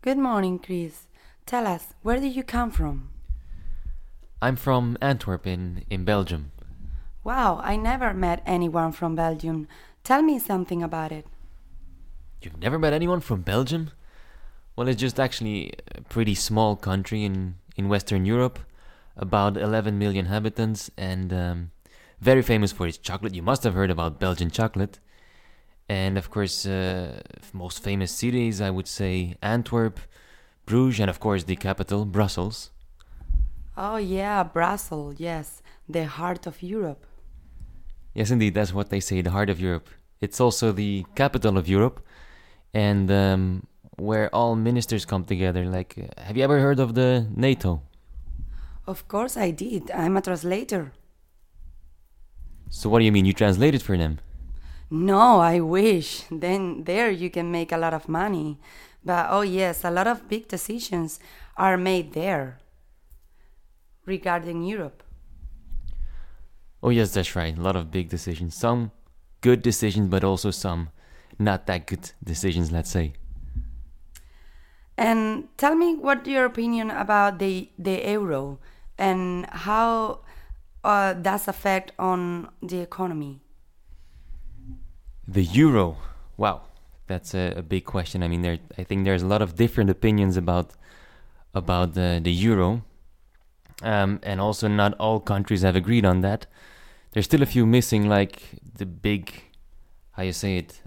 Good morning, Chris. Tell us, where did you come from? I'm from Antwerp in Belgium. Wow, I never met anyone from Belgium. Tell me something about it. You've never met anyone from Belgium? Well, it's just actually a pretty small country in Western Europe, about 11 million inhabitants, and very famous for its chocolate. You must have heard about Belgian chocolate. And of course, most famous cities, I would say Antwerp, Bruges, and of course the capital, Brussels. Oh, yeah, Brussels, yes, the heart of Europe. Yes, indeed, that's what they say, the heart of Europe. It's also the capital of Europe, and where all ministers come together. Have you ever heard of the NATO? Of course I did. I'm a translator. So what do you mean? You translated for them? No, I wish. Then there you can make a lot of money. But oh, yes, a lot of big decisions are made there regarding Europe. Oh yes, that's right. A lot of big decisions. Some good decisions, but also some not that good decisions, let's say. And tell me what your opinion about the euro and how does affect on the economy. The euro. Wow, that's a big question. I mean, I think there's a lot of different opinions about the euro, and also not all countries have agreed on that. There's still a few missing, like the big, how you say it,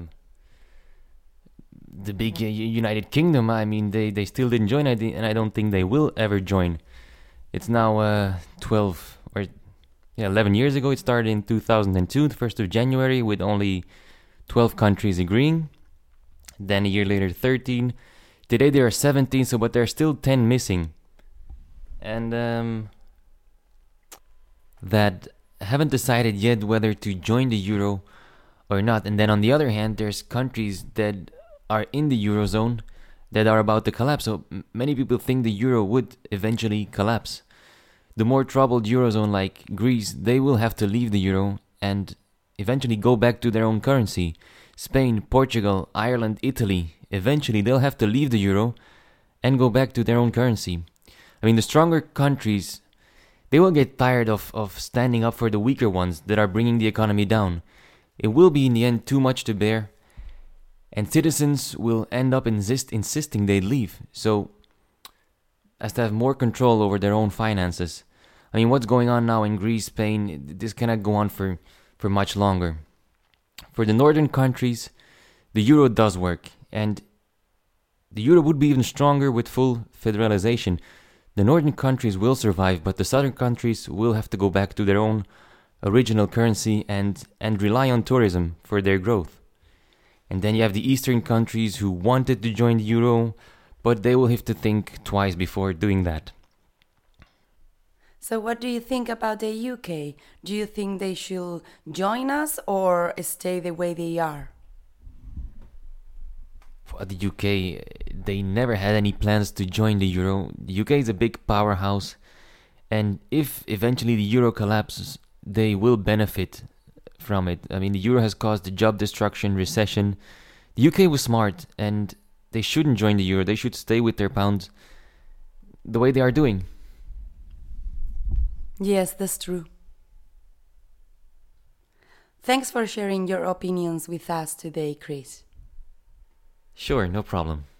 the big United Kingdom. I mean, they still didn't join, and I don't think they will ever join. It's now 12 or 11 years ago. It started in 2002, the 1st of January, with only 12 countries agreeing. Then a year later, 13. Today there are 17, but there are still 10 missing. And that haven't decided yet whether to join the euro or not. And then on the other hand, there's countries that are in the eurozone that are about to collapse. So many people think the euro would eventually collapse. The more troubled eurozone like Greece, they will have to leave the euro and eventually go back to their own currency. Spain, Portugal, Ireland, Italy, eventually they'll have to leave the euro and go back to their own currency. I mean, the stronger countries, they will get tired of standing up for the weaker ones that are bringing the economy down. It will be in the end too much to bear, and citizens will end up insisting they leave, so as to have more control over their own finances. I mean, what's going on now in Greece, Spain, this cannot go on for much longer. For the northern countries, the euro does work, and the euro would be even stronger with full federalization. The northern countries will survive, but the southern countries will have to go back to their own original currency and rely on tourism for their growth. And then you have the eastern countries who wanted to join the euro, but they will have to think twice before doing that. So what do you think about the UK? Do you think they should join us or stay the way they are? For the UK, they never had any plans to join the euro. The UK is a big powerhouse, and if eventually the euro collapses, they will benefit from it. I mean, the euro has caused job destruction, recession. The UK was smart, and they shouldn't join the euro. They should stay with their pound the way they are doing. Yes, that's true. Thanks for sharing your opinions with us today, Chris. Sure, no problem.